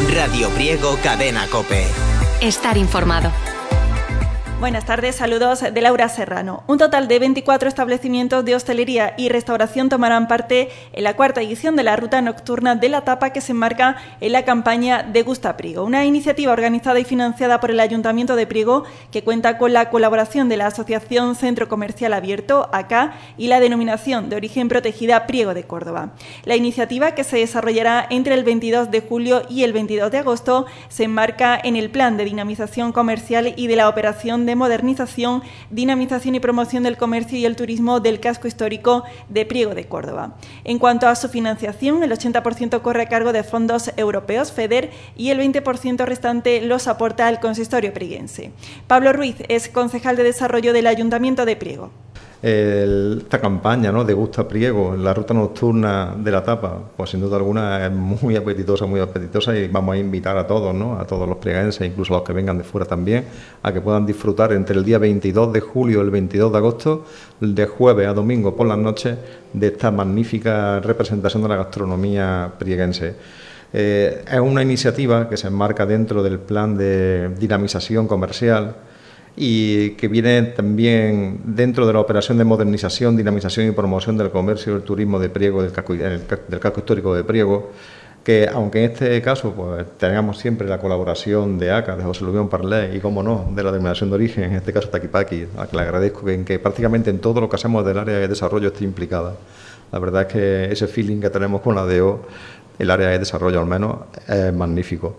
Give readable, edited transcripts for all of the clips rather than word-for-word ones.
Radio Priego, Cadena COPE. Estar informado. Buenas tardes, saludos de Laura Serrano. Un total de 24 establecimientos de hostelería y restauración tomarán parte en la cuarta edición de la Ruta Nocturna de la Tapa, que se enmarca en la campaña Degusta Priego, una iniciativa organizada y financiada por el Ayuntamiento de Priego, que cuenta con la colaboración de la Asociación Centro Comercial Abierto, ACA, y la Denominación de Origen Protegida Priego de Córdoba. La iniciativa, que se desarrollará entre el 22 de julio y el 22 de agosto, se enmarca en el Plan de Dinamización Comercial y de la Operación de Modernización, Dinamización y Promoción del Comercio y el Turismo del Casco Histórico de Priego de Córdoba. En cuanto a su financiación, el 80% corre a cargo de fondos europeos, FEDER, y el 20% restante los aporta el consistorio prieguense. Pablo Ruiz es concejal de Desarrollo del Ayuntamiento de Priego. Esta campaña, ¿no?, Degusta Priego, la Ruta Nocturna de la Tapa, pues sin duda alguna es muy apetitosa y vamos a invitar a todos, ¿no?, a todos los prieguenses, incluso a los que vengan de fuera también, a que puedan disfrutar entre el día 22 de julio y el 22 de agosto, de jueves a domingo por las noches, de esta magnífica representación de la gastronomía prieguense. Es una iniciativa que se enmarca dentro del plan de dinamización comercial y que viene también dentro de la operación de modernización, dinamización y promoción del comercio y del turismo de Priego, del casco histórico de Priego, que aunque en este caso pues tengamos siempre la colaboración de ACA, de José Luis Parlé y, como no, de la Denominación de Origen, en este caso Taquipaqui, a que le agradezco que prácticamente en todo lo que hacemos del área de desarrollo esté implicada. La verdad es que ese feeling que tenemos con la DO, el área de desarrollo al menos, es magnífico.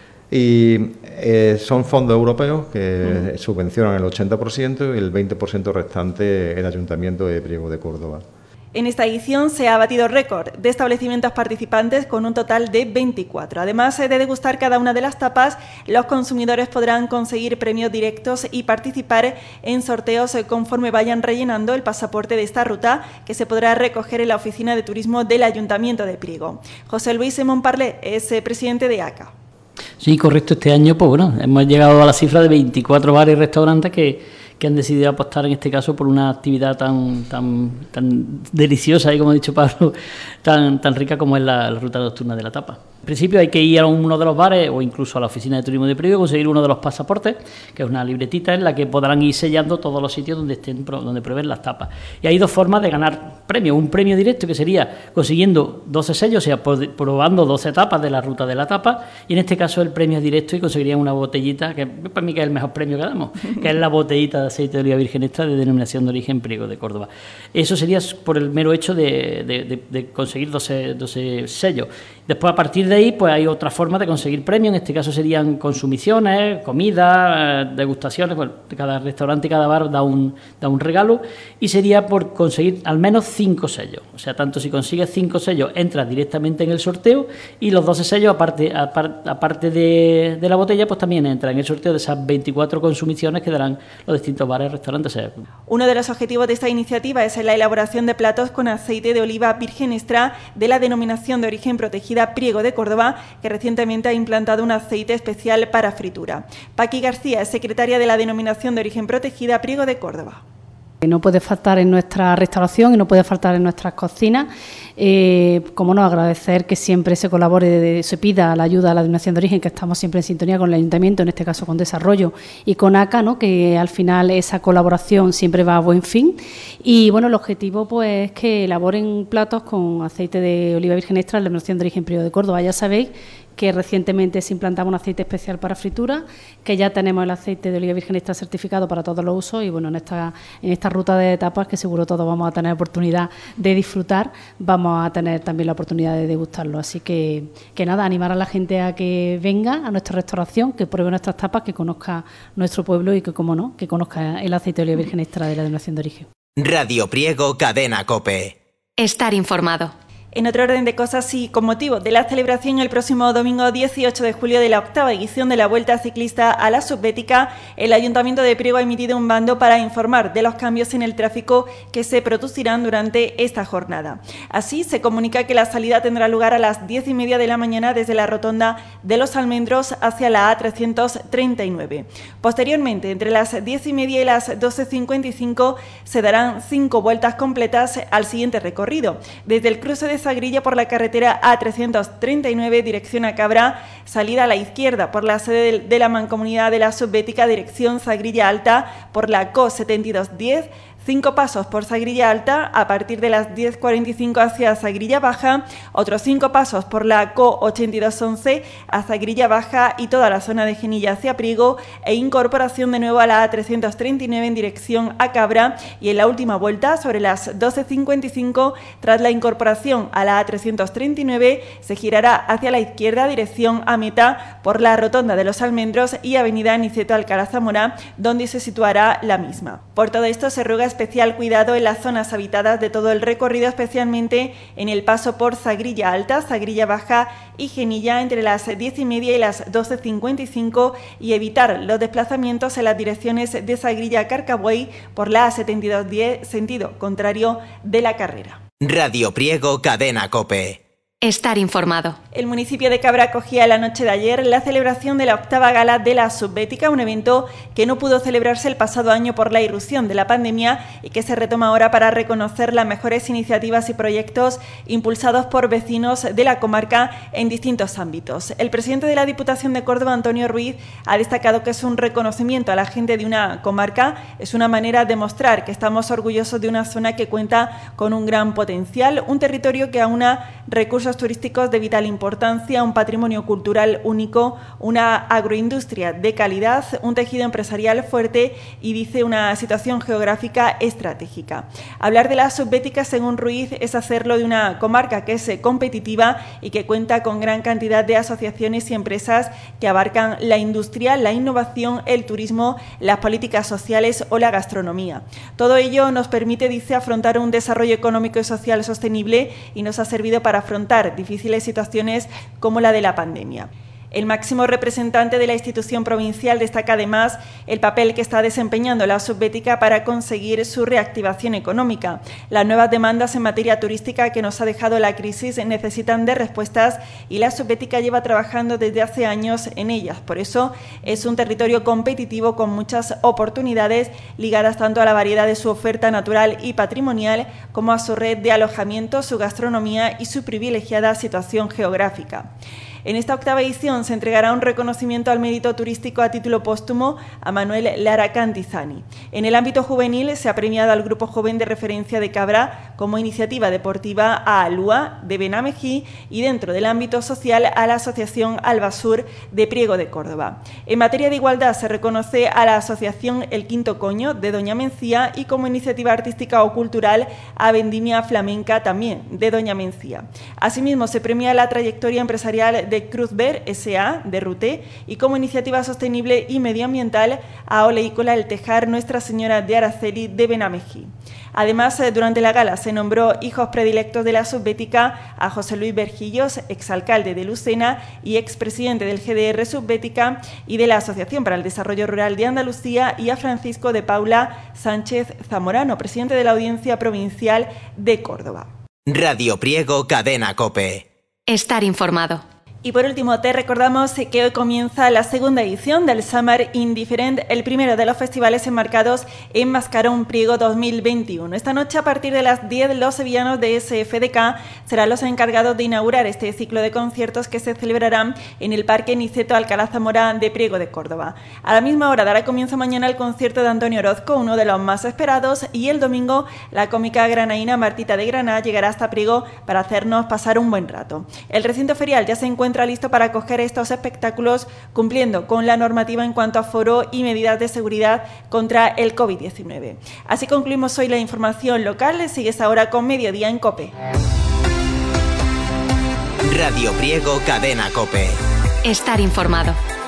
Y son fondos europeos que subvencionan el 80% y el 20% restante el Ayuntamiento de Priego de Córdoba. En esta edición se ha batido récord de establecimientos participantes con un total de 24. Además de degustar cada una de las tapas, los consumidores podrán conseguir premios directos y participar en sorteos conforme vayan rellenando el pasaporte de esta ruta, que se podrá recoger en la Oficina de Turismo del Ayuntamiento de Priego. José Luis Parlé es presidente de ACA. Sí, correcto. Este año, pues bueno, hemos llegado a la cifra de 24 bares y restaurantes que han decidido apostar en este caso por una actividad tan deliciosa y, como ha dicho Pablo, tan rica como es la Ruta Nocturna de la Tapa. En principio hay que ir a uno de los bares o incluso a la Oficina de Turismo de Priego, conseguir uno de los pasaportes, que es una libretita en la que podrán ir sellando todos los sitios donde prueben las tapas. Y hay dos formas de ganar premios. Un premio directo, que sería consiguiendo 12 sellos, o sea, probando 12 tapas de la Ruta de la Tapa, y en este caso el premio es directo y conseguirían una botellita, que para mí que es el mejor premio que damos, que es la botellita de aceite de oliva virgen extra de Denominación de Origen Priego de Córdoba. Eso sería por el mero hecho de conseguir 12 sellos. Después, a partir de ahí, pues hay otra forma de conseguir premios. En este caso serían consumiciones, comida, degustaciones. Bueno, cada restaurante y cada bar da un regalo, y sería por conseguir al menos 5 sellos. O sea, tanto si consigues 5 sellos, entras directamente en el sorteo, y los 12 sellos, aparte de la botella, pues también entran en el sorteo de esas 24 consumiciones que darán los distintos bares y restaurantes. Uno de los objetivos de esta iniciativa es la elaboración de platos con aceite de oliva virgen extra de la Denominación de Origen Protegida Priego de Córdoba, que recientemente ha implantado un aceite especial para fritura. Paqui García es secretaria de la Denominación de Origen Protegida Priego de Córdoba. No puede faltar en nuestra restauración y no puede faltar en nuestras cocinas. Como no, agradecer que siempre se colabore, se pida la ayuda a la Denominación de Origen, que estamos siempre en sintonía con el Ayuntamiento, en este caso con Desarrollo, y con ACA, ¿no?, que al final esa colaboración siempre va a buen fin. Y bueno, el objetivo pues es que elaboren platos con aceite de oliva virgen extra de la Denominación de Origen Priego de Córdoba. Ya sabéis que recientemente se implantaba un aceite especial para fritura, que ya tenemos el aceite de oliva virgen extra certificado para todos los usos, y bueno, en esta ruta de tapas, que seguro todos vamos a tener oportunidad de disfrutar, vamos a tener también la oportunidad de degustarlo. Así que nada, animar a la gente a que venga a nuestra restauración, que pruebe nuestras tapas, que conozca nuestro pueblo y que, como no, que conozca el aceite de oliva virgen extra de la Denominación de Origen. Radio Priego, Cadena COPE. Estar informado. En otro orden de cosas y con motivo de la celebración el próximo domingo 18 de julio de la 8ª edición de la Vuelta Ciclista a la Subbética, el Ayuntamiento de Priego ha emitido un bando para informar de los cambios en el tráfico que se producirán durante esta jornada. Así, se comunica que la salida tendrá lugar a las 10:30 de la mañana desde la rotonda de Los Almendros hacia la A339. Posteriormente, entre las 10:30 y las 12:55, se darán 5 vueltas completas al siguiente recorrido, desde el cruce de Sagrilla por la carretera A339, dirección a Cabra, salida a la izquierda por la sede de la Mancomunidad de la Subbética, dirección Sagrilla Alta, por la CO 7210, 5 pasos por Sagrilla Alta a partir de las 10:45 hacia Sagrilla Baja, otros 5 pasos por la CO 8211 a Sagrilla Baja y toda la zona de Genilla hacia Priego, e incorporación de nuevo a la A339 en dirección a Cabra, y en la última vuelta sobre las 12:55 tras la incorporación a la A339 se girará hacia la izquierda dirección a Meta por la Rotonda de los Almendros y avenida Niceto Alcalá Zamora, donde se situará la misma. Por todo esto se ruega especial cuidado en las zonas habitadas de todo el recorrido, especialmente en el paso por Sagrilla Alta, Sagrilla Baja y Genilla entre las 10:30 y las 12:55, y evitar los desplazamientos en las direcciones de Sagrilla a Carcabuey por la A7210, sentido contrario de la carrera. Radio Priego, Cadena COPE. Estar informado. El municipio de Cabra acogía la noche de ayer la celebración de la 8ª Gala de la Subbética, un evento que no pudo celebrarse el pasado año por la irrupción de la pandemia y que se retoma ahora para reconocer las mejores iniciativas y proyectos impulsados por vecinos de la comarca en distintos ámbitos. El presidente de la Diputación de Córdoba, Antonio Ruiz, ha destacado que es un reconocimiento a la gente de una comarca, es una manera de mostrar que estamos orgullosos de una zona que cuenta con un gran potencial, un territorio que aúna recursos turísticos de vital importancia, un patrimonio cultural único, una agroindustria de calidad, un tejido empresarial fuerte y, dice, una situación geográfica estratégica. Hablar de la Subbética, según Ruiz, es hacerlo de una comarca que es competitiva y que cuenta con gran cantidad de asociaciones y empresas que abarcan la industria, la innovación, el turismo, las políticas sociales o la gastronomía. Todo ello nos permite, dice, afrontar un desarrollo económico y social sostenible y nos ha servido para afrontar difíciles situaciones como la de la pandemia. El máximo representante de la institución provincial destaca además el papel que está desempeñando la Subbética para conseguir su reactivación económica. Las nuevas demandas en materia turística que nos ha dejado la crisis necesitan de respuestas y la Subbética lleva trabajando desde hace años en ellas. Por eso es un territorio competitivo con muchas oportunidades ligadas tanto a la variedad de su oferta natural y patrimonial como a su red de alojamiento, su gastronomía y su privilegiada situación geográfica. En esta 8ª edición se entregará un reconocimiento al mérito turístico a título póstumo a Manuel Lara Cantizani. En el ámbito juvenil se ha premiado al Grupo Joven de Referencia de Cabra como iniciativa deportiva a Alúa de Benamejí y dentro del ámbito social a la Asociación Albasur de Priego de Córdoba. En materia de igualdad se reconoce a la Asociación El Quinto Coño de Doña Mencía y como iniciativa artística o cultural a Vendimia Flamenca también de Doña Mencía. Asimismo se premia la trayectoria empresarial de Cruzber S.A. de Rute y como iniciativa sostenible y medioambiental a Oleícola El Tejar Nuestra Señora de Araceli de Benamejí. Además, durante la gala se nombró hijos predilectos de la Subbética a José Luis Vergillos, exalcalde de Lucena y expresidente del GDR Subbética y de la Asociación para el Desarrollo Rural de Andalucía, y a Francisco de Paula Sánchez Zamorano, presidente de la Audiencia Provincial de Córdoba. Radio Priego, Cadena COPE. Estar informado. Y por último, te recordamos que hoy comienza la segunda edición del Summer Indifferent, el primero de los festivales enmarcados en Mascarón Priego 2021. Esta noche, a partir de las 10, los sevillanos de SFDK serán los encargados de inaugurar este ciclo de conciertos que se celebrarán en el Parque Niceto Alcalá Zamora de Priego de Córdoba. A la misma hora dará comienzo mañana el concierto de Antonio Orozco, uno de los más esperados, y el domingo la cómica granaína Martita de Granada llegará hasta Priego para hacernos pasar un buen rato. El recinto ferial ya se encuentra listo para acoger estos espectáculos, cumpliendo con la normativa en cuanto a aforo y medidas de seguridad contra el COVID-19. Así concluimos hoy la información local. Sigues ahora con Mediodía en COPE. Radio Priego, Cadena COPE. Estar informado.